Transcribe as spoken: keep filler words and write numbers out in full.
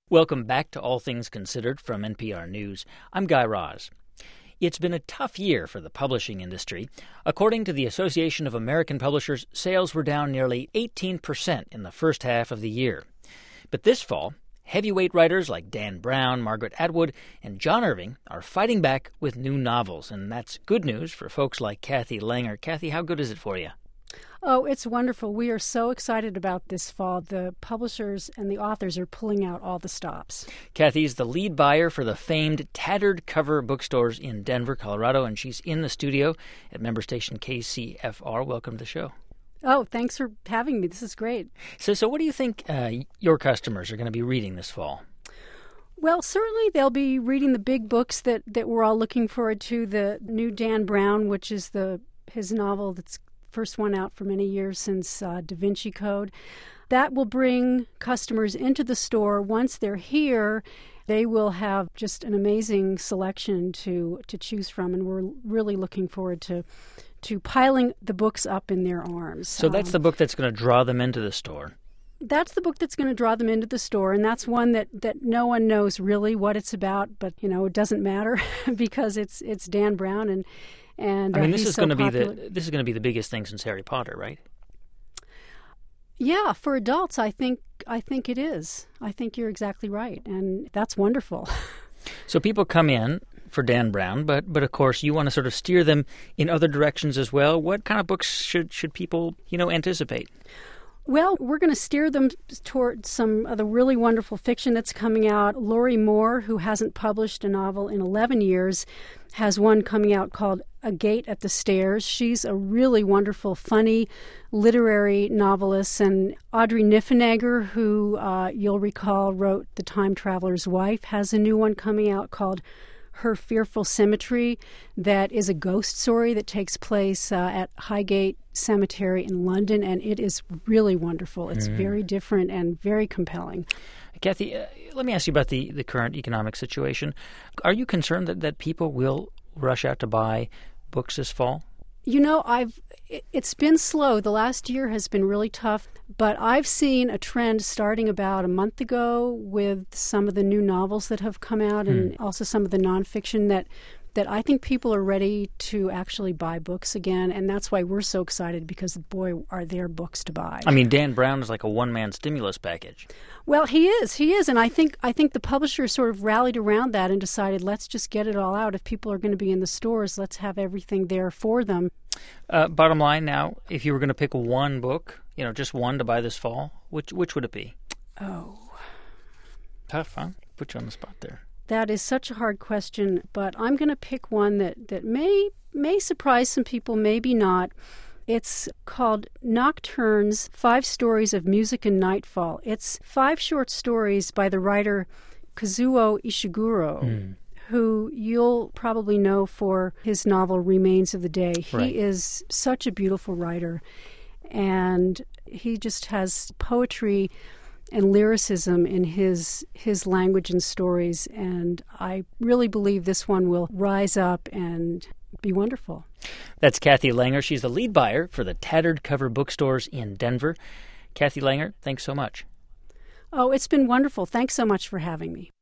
Welcome back to All Things Considered from N P R News. I'm Guy Raz. It's been a tough year for the publishing industry. According to the Association of American Publishers, sales were down nearly eighteen percent in the first half of the year. But this fall, heavyweight writers like Dan Brown, Margaret Atwood, and John Irving are fighting back with new novels, and that's good news for folks like Kathy Langer. Kathy, how good is it for you? Oh, it's wonderful. We are so excited about this fall. The publishers and the authors are pulling out all the stops. Kathy's the lead buyer for the famed Tattered Cover bookstores in Denver, Colorado, and she's in the studio at member station K C F R. Welcome to the show. Oh, thanks for having me. This is great. So, so what do you think uh, your customers are going to be reading this fall? Well, certainly they'll be reading the big books that, that we're all looking forward to. The new Dan Brown, which is the his novel that's first one out for many years since uh, Da Vinci Code. That will bring customers into the store. Once they're here, they will have just an amazing selection to, to choose from, and we're really looking forward to to piling the books up in their arms. So that's um, the book that's going to draw them into the store. That's the book that's going to draw them into the store, and that's one that, that no one knows really what it's about, but, you know, it doesn't matter because it's it's Dan Brown, and And, I mean, uh, this is so going to be popular. the this is going to be the biggest thing since Harry Potter, right? Yeah, for adults, I think I think it is. I think you're exactly right, and that's wonderful. So people come in for Dan Brown, but but of course you want to sort of steer them in other directions as well. What kind of books should should people you know anticipate? Well, we're going to steer them toward some of the really wonderful fiction that's coming out. Lori Moore, who hasn't published a novel in eleven years, has one coming out called A Gate at the Stairs. She's a really wonderful, funny literary novelist. And Audrey Niffenegger, who uh, you'll recall wrote The Time Traveler's Wife, has a new one coming out called Her Fearful Symmetry, that is a ghost story that takes place uh, at Highgate Cemetery in London, and it is really wonderful. It's mm. very different and very compelling. Kathy, uh, let me ask you about the, the current economic situation. Are you concerned that, that people will rush out to buy books this fall? You know, I've it's been slow. The last year has been really tough, but I've seen a trend starting about a month ago with some of the new novels that have come out, and mm. also some of the nonfiction that that I think people are ready to actually buy books again, and that's why we're so excited, because, boy, are there books to buy. I mean, Dan Brown is like a one-man stimulus package. Well, he is. He is, and I think I think the publishers sort of rallied around that and decided, let's just get it all out. If people are going to be in the stores, let's have everything there for them. Uh, bottom line now, if you were going to pick one book, you know, just one to buy this fall, which which would it be? Oh. Tough, huh? Put you on the spot there. That is such a hard question, but I'm going to pick one that, that may may surprise some people, maybe not. It's called Nocturnes, Five Stories of Music and Nightfall. It's five short stories by the writer Kazuo Ishiguro, mm. who you'll probably know for his novel Remains of the Day. Right. He is such a beautiful writer, and he just has poetry and lyricism in his his language and stories, and I really believe this one will rise up and be wonderful. That's Kathy Langer. She's the lead buyer for the Tattered Cover bookstores in Denver. Kathy Langer, thanks so much. Oh, it's been wonderful. Thanks so much for having me.